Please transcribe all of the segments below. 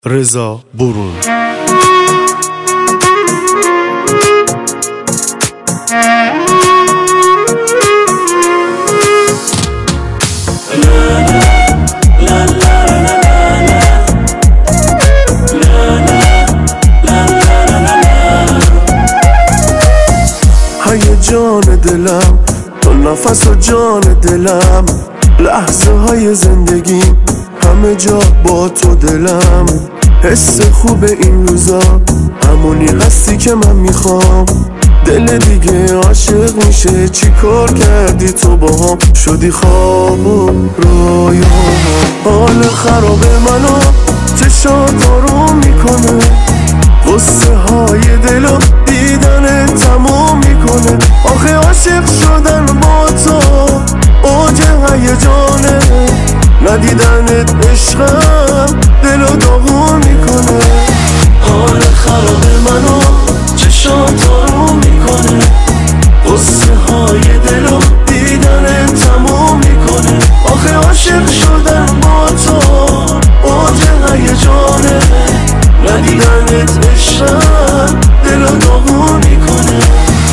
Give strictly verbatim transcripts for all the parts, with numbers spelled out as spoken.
رضا برون. هیجان دلم تو نفس و جان دلم، لحظه های زندگی همه جا با تو دلم. حس خوب این روزا همونی هستی که من میخوام. دل دیگه عاشق میشه، چی کار کردی تو باهام؟ شدی خواب و رویام، حال خراب منو چشات آروم میکنه. غصه های دلو دیدن تموم میکنه. آخه عاشق شدن با تو اوج هیجانه، ندیدنت عشقم دلو داغون میکنه. حال خراب منو چشات آروم میکنه. غصه های دلو دیدن تموم میکنه. آخه عاشق شدن با تو اوج هیجانه، ندیدنت عشقم دلو داغون میکنه.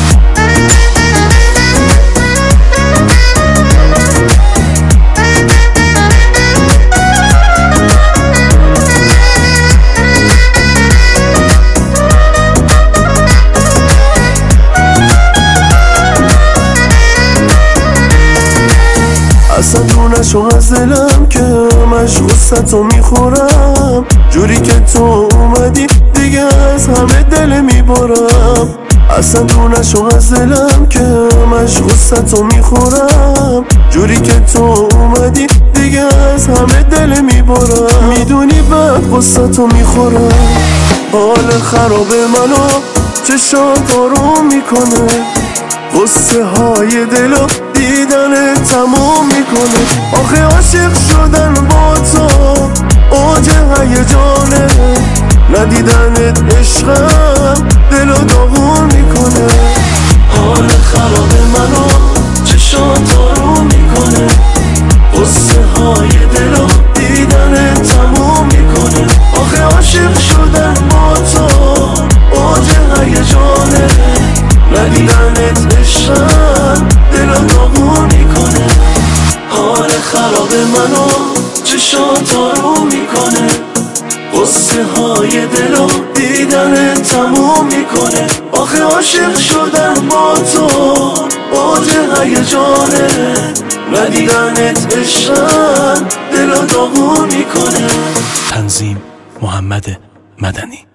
اصلا رو نشو از دلم که همش غصتو میخورم. جوری که تو اومدی دیگه از همه دل میبارم. اصلا رو نشو از دلم که همش غصتو میخورم. جوری که تو اومدی دیگه از همه دل میبارم. میدونی بعد غصتو میخورم. حال خراب منو چشات آروم میکنه. غصه های دلو دیدن تموم میکنه. آخه عاشق شدن با تو اوج هیجانه، ندیدنت عشقم دلو داغون میکنه. حال خراب منو چشات آروم میکنه. غصه های دلو دیدن تموم میکنه. آخه عاشق شدن با تو اوج هیجانه، ندیدنت عشقم دلو داغون میکنه. حال خراب منو چشات آروم میکنه. غصه های دلو دیدن تموم میکنه. آخه عاشق شدن با تو اوج هیجانه، ندیدنت عشقم دلو داغون میکنه. تنظیم محمد مدنی.